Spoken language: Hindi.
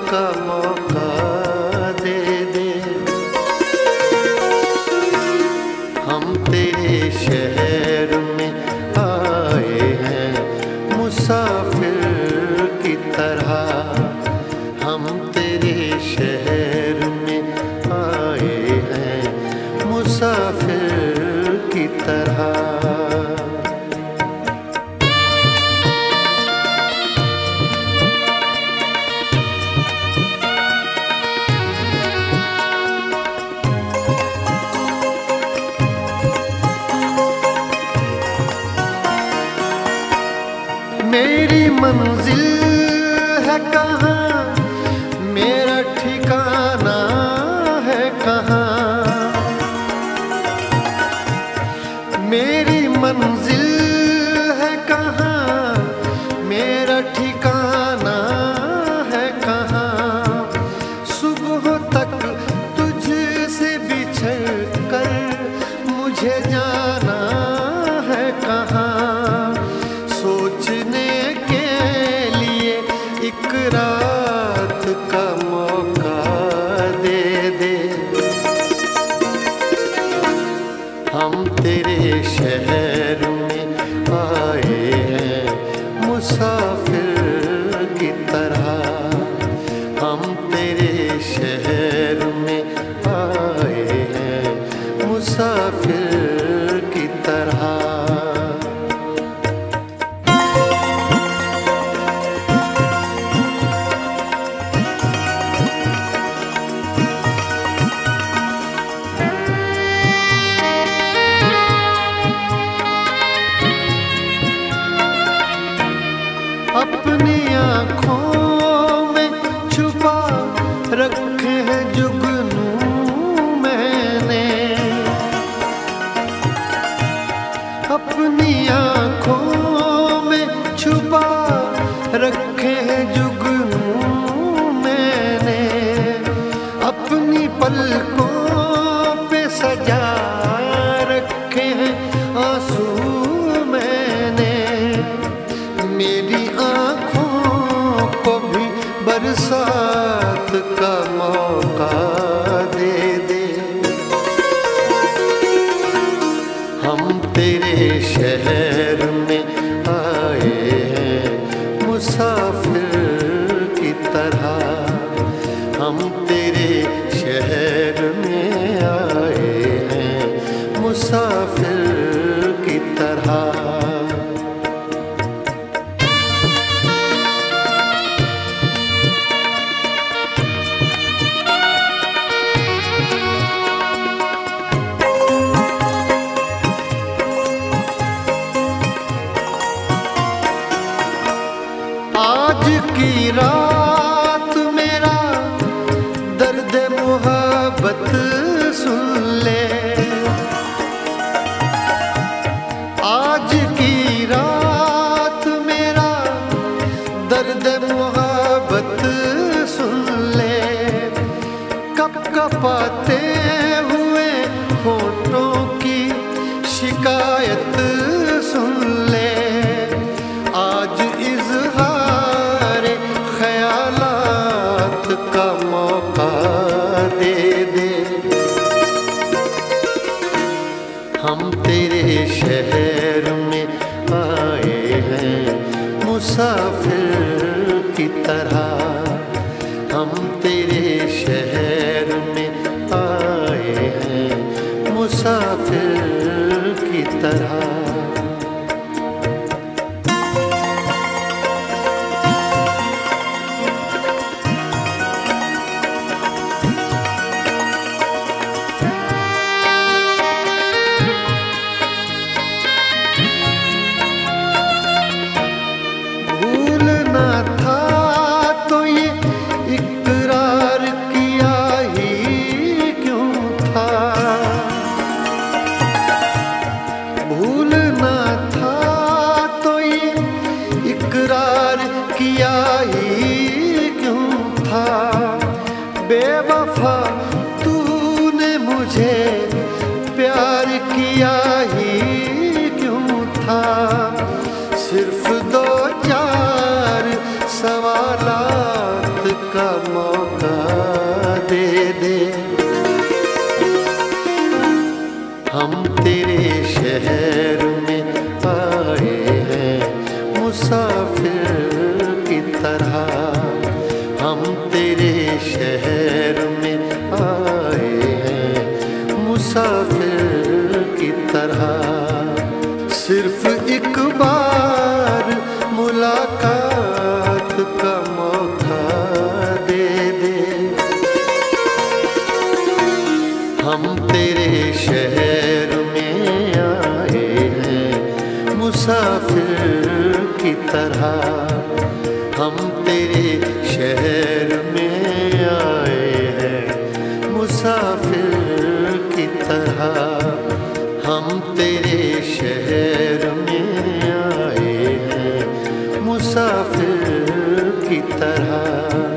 का मौका दे दे। हम तेरे शहर में आए हैं मुसाफिर की तरह। हम तेरे शहर में आए हैं मुसाफिर की तरह। मेरी मंजिल है कहाँ, मेरा ठिकाना है कहाँ। मेरी मंजिल है कहाँ, मेरा ठिकाना है कहाँ। सुबह तक तुझसे बिछड़ कर मुझे जाना है कहाँ। सोचने के लिए एक रात का मौका दे दे। हम तेरे शहर में आए हैं मुसाफिर की तरह। हम तेरे शहर में आए हैं मुसाफिर की तरह। अपनी आँखों में छुपा रखे हैं जुगनू मैंने। अपनी आँखों में छुपा रखे हैं जुगनू मैंने। अपनी पलकों पे सजा रखे हैं आंसू मैंने। मेरी आँखों को भी बरसात का मौका दे दे। हम तेरे शहर में आए हैं मुसाफिर की तरह। हम तेरे शहर में आए हैं मुसाफिर की तरह। आज की रात मेरा दर्द मोहब्बत सुन ले। आज की रात मेरा दर्द मोहब्बत सुन ले। कपकपाते हुए होठों की शिकायत सुन ले। आज इज़हार ख़यालात का मौका दे दे। हम तेरे शहर में आए हैं मुसाफिर की तरह। हम तेरे शहर में आए हैं मुसाफिर की तरह। भूलना था तो ये इकरार किया ही क्यों था। भूलना था तो ये इकरार किया ही क्यों था। बेवफा तूने मुझे प्यार किया ही क्यों था। सिर्फ दो चार सवालात का तरह हम तेरे शहर में आए हैं, मुसाफिर की तरह। सिर्फ एक बार मुलाकात का मौका दे दे, हम तेरे शहर में आए हैं, मुसाफिर की तरह। हम तेरे शहर में आए हैं, मुसाफिर की तरह। हम तेरे शहर में आए हैं, मुसाफिर की तरह।